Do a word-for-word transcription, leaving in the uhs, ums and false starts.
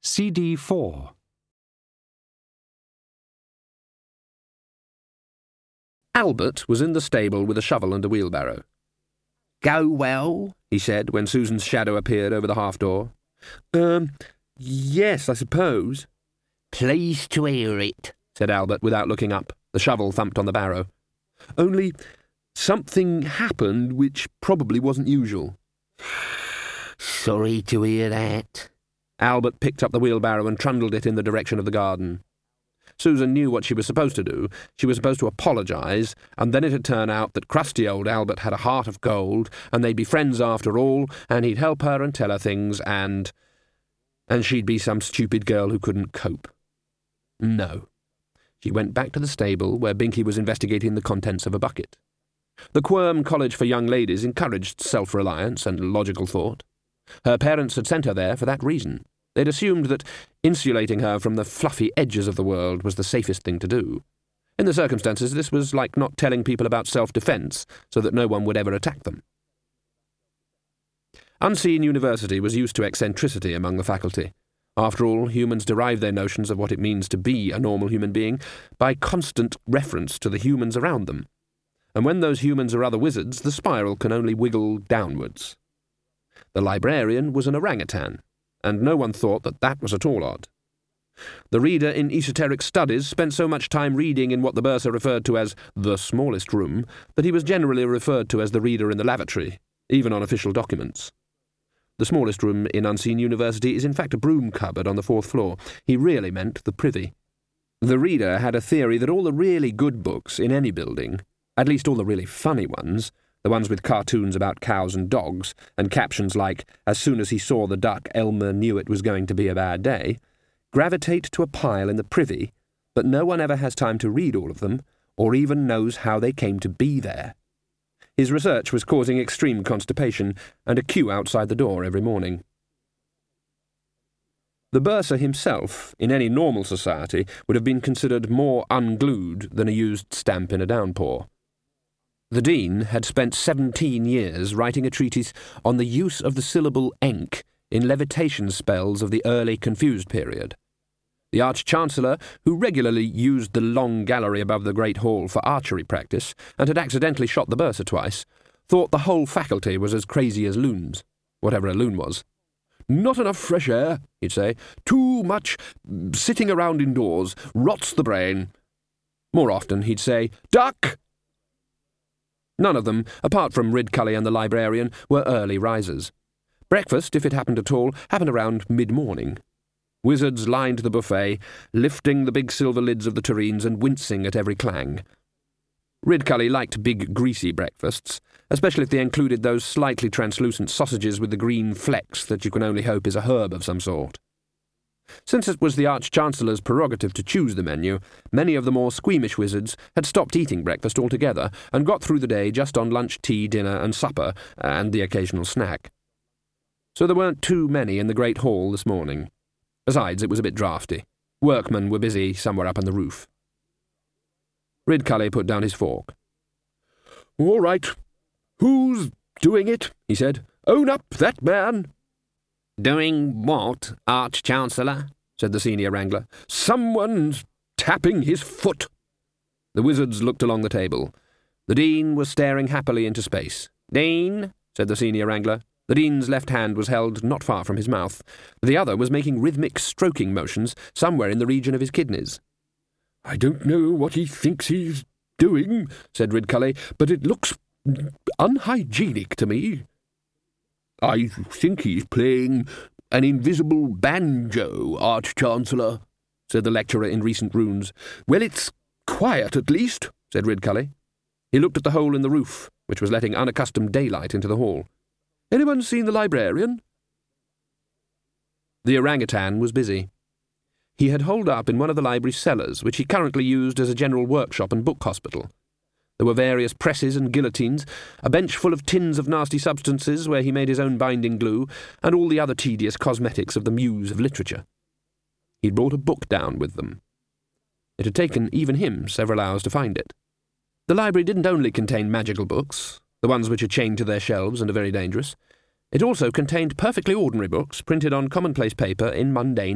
C D four. Albert was in the stable with a shovel and a wheelbarrow. "Go well?" he said when Susan's shadow appeared over the half-door. Um, yes, I suppose. "Pleased to hear it," said Albert without looking up. The shovel thumped on the barrow. Only something happened which probably wasn't usual. "Sorry to hear that." Albert picked up the wheelbarrow and trundled it in the direction of the garden. Susan knew what she was supposed to do. She was supposed to apologise, and then it'd turn out that crusty old Albert had a heart of gold, and they'd be friends after all, and he'd help her and tell her things, and... and she'd be some stupid girl who couldn't cope. No. She went back to the stable, where Binky was investigating the contents of a bucket. The Quirm College for Young Ladies encouraged self-reliance and logical thought. Her parents had sent her there for that reason. They'd assumed that insulating her from the fluffy edges of the world was the safest thing to do. In the circumstances, this was like not telling people about self-defence, so that no one would ever attack them. Unseen University was used to eccentricity among the faculty. After all, humans derive their notions of what it means to be a normal human being by constant reference to the humans around them. And when those humans are other wizards, the spiral can only wiggle downwards. The librarian was an orangutan, and no one thought that that was at all odd. The reader in esoteric studies spent so much time reading in what the bursar referred to as the smallest room that he was generally referred to as the reader in the lavatory, even on official documents. The smallest room in Unseen University is in fact a broom cupboard on the fourth floor. He really meant the privy. The reader had a theory that all the really good books in any building, at least all the really funny ones, the ones with cartoons about cows and dogs, and captions like, "As soon as he saw the duck, Elmer knew it was going to be a bad day," gravitate to a pile in the privy, but no one ever has time to read all of them, or even knows how they came to be there. His research was causing extreme constipation, and a queue outside the door every morning. The bursar himself, in any normal society, would have been considered more unglued than a used stamp in a downpour. The dean had spent seventeen years writing a treatise on the use of the syllable enk in levitation spells of the early confused period. The Arch-Chancellor, who regularly used the long gallery above the Great Hall for archery practice, and had accidentally shot the bursar twice, thought the whole faculty was as crazy as loons, whatever a loon was. "Not enough fresh air," he'd say. "Too much sitting around indoors. Rots the brain." More often he'd say, "Duck!" None of them, apart from Ridcully and the librarian, were early risers. Breakfast, if it happened at all, happened around mid-morning. Wizards lined the buffet, lifting the big silver lids of the tureens and wincing at every clang. Ridcully liked big, greasy breakfasts, especially if they included those slightly translucent sausages with the green flecks that you can only hope is a herb of some sort. Since it was the Arch-Chancellor's prerogative to choose the menu, many of the more squeamish wizards had stopped eating breakfast altogether and got through the day just on lunch, tea, dinner and supper, and the occasional snack. So there weren't too many in the Great Hall this morning. Besides, it was a bit draughty. Workmen were busy somewhere up on the roof. Ridcully put down his fork. "All right. Who's doing it?" he said. "Own up, that man." "Doing what, Arch-Chancellor?" said the senior wrangler. "Someone's tapping his foot." The wizards looked along the table. The dean was staring happily into space. "Dean?" said the senior wrangler. The dean's left hand was held not far from his mouth. The other was making rhythmic stroking motions somewhere in the region of his kidneys. "I don't know what he thinks he's doing," said Ridcully, "but it looks unhygienic to me." "I think he's playing an invisible banjo, Arch-Chancellor," said the lecturer in recent runes. "Well, it's quiet, at least," said Ridcully. He looked at the hole in the roof, which was letting unaccustomed daylight into the hall. "Anyone seen the librarian?" The orangutan was busy. He had holed up in one of the library cellars, which he currently used as a general workshop and book hospital. There were various presses and guillotines, a bench full of tins of nasty substances where he made his own binding glue, and all the other tedious cosmetics of the muse of literature. He'd brought a book down with them. It had taken even him several hours to find it. The library didn't only contain magical books, the ones which are chained to their shelves and are very dangerous. It also contained perfectly ordinary books printed on commonplace paper in mundane